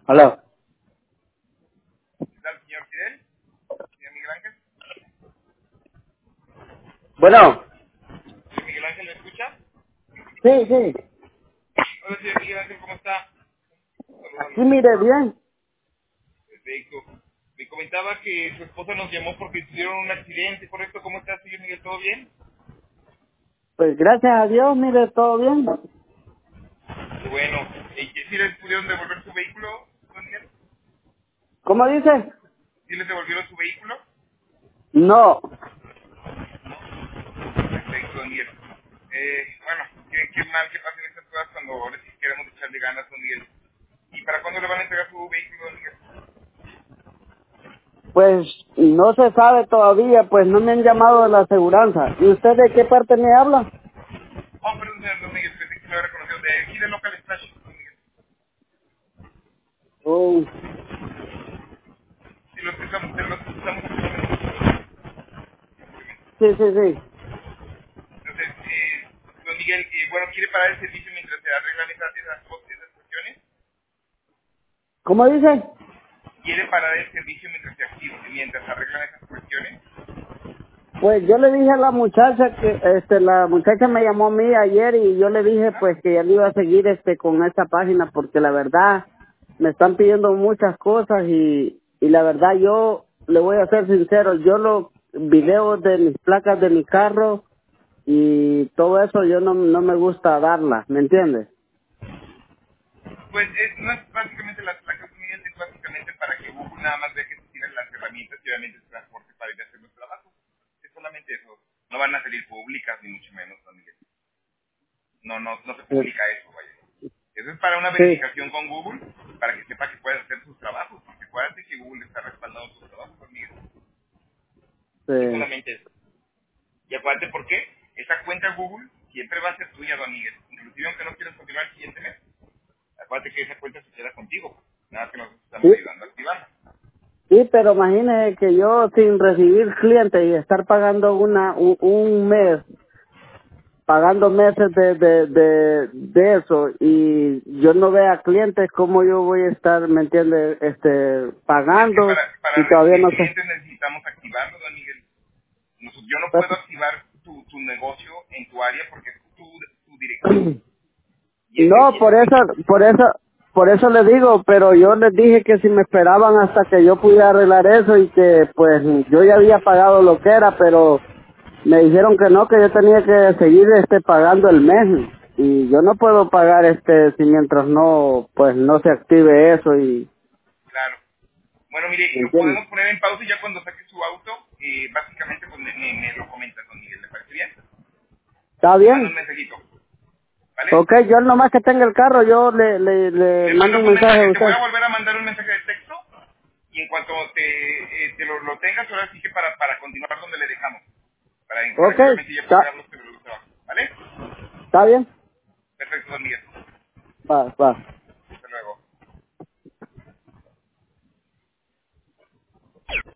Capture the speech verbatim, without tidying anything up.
Aló. ¿Qué tal, señor Fidel? Señor Miguel Ángel. Bueno. Señor Miguel Ángel, ¿me escucha? Sí, sí. Hola, señor Miguel Ángel, ¿cómo está? Aquí Saludarlo. mire bien. Perfecto. Me comentaba que su esposa nos llamó porque tuvieron un accidente, ¿correcto? ¿Cómo está, señor Miguel? ¿Todo bien? Pues gracias a Dios, mire, todo bien. Qué bueno. ¿Y si les pudieron devolver su vehículo, don Miguel? ¿Cómo dice? ¿Sí les devolvieron su vehículo? No. Perfecto, don Miguel. Eh, bueno, qué, qué mal que pasen estas cosas cuando ahora sí queremos echarle ganas, don Miguel. ¿Y para cuándo le van a entregar su vehículo, don Miguel? Pues no se sabe todavía, pues no me han llamado de la aseguranza. ¿Y usted de qué parte me habla? Oh, perdón, señor don Miguel, pensé que lo había reconocido. De aquí de Local Splash, don Miguel. Oh, Sí, los que estamos, de los que estamos actualmente. sí, sí, sí. Entonces, eh, don Miguel, eh, bueno, ¿quiere parar el servicio mientras se arreglan esas, esas, cosas, esas cuestiones? ¿Cómo dice? ¿Quiere parar el servicio mientras se activa, mientras se arreglan esas cuestiones? Pues yo le dije a la muchacha que, este, la muchacha me llamó a mí ayer y yo le dije ¿Ah? pues que ya no iba a seguir este con esta página porque la verdad me están pidiendo muchas cosas y, y la verdad yo le voy a ser sincero, yo los videos de mis placas de mi carro y todo eso yo no, no me gusta darlas, ¿me entiendes? Pues es, no es básicamente las placas, don Miguel, es básicamente para que Google nada más vea que se tienen las herramientas y obviamente el transporte para ir a hacer los trabajos. Es solamente eso. No van a salir públicas, ni mucho menos, don Miguel. No, no, no se Sí, publica eso, vaya. Eso es para una sí, verificación con Google, para que sepa que puedes hacer sus trabajos, porque acuérdate que Google está respaldando tus trabajos, don Miguel. Es sí. solamente eso. Y acuérdate por qué. Esa cuenta Google siempre va a ser tuya, don Miguel. Inclusive aunque no quieras continuar el siguiente mes. Acuérdate que esa cuenta se queda contigo. Nada que nosotros estamos Sí, ayudando a activarla. sí, pero imagínese que yo sin recibir clientes y estar pagando una un, un mes pagando meses de, de, de, de eso y yo no vea clientes, ¿cómo yo voy a estar, me entiende, este, Es que pagando para, para y todavía recibir no sé? clientes necesitamos activarlo, don Miguel. Nos- Yo no Pues, puedo activar tu, tu negocio en tu área porque es tu, tu dirección. Y ese, no, y ese por es mi... eso, por eso, por eso le digo, pero yo les dije que si me esperaban hasta que yo pudiera arreglar eso y que pues yo ya había pagado lo que era, pero me dijeron que no, que yo tenía que seguir este pagando el mes y yo no puedo pagar este si mientras no pues no se active eso y Claro. Bueno, mire, ¿me lo entiendes? podemos poner en pausa y ya cuando saque su auto, eh, básicamente pues me, me, me lo comentas, don Miguel. ¿Le parece bien? ¿Está Me manda un bien? mensajito. ¿Vale? Ok, yo nomás que tenga el carro, yo le, le, le Le mando mandas un un mensaje a mensaje, te voy usted. a volver a mandar un mensaje de texto y en cuanto te, eh, te lo, lo tengas, ahora sí que para, para continuar donde le dejamos, para, para Ok, que obviamente ya pueda está, dar los que los trabajo, ¿vale? está bien. Perfecto, don Miguel. Va, va.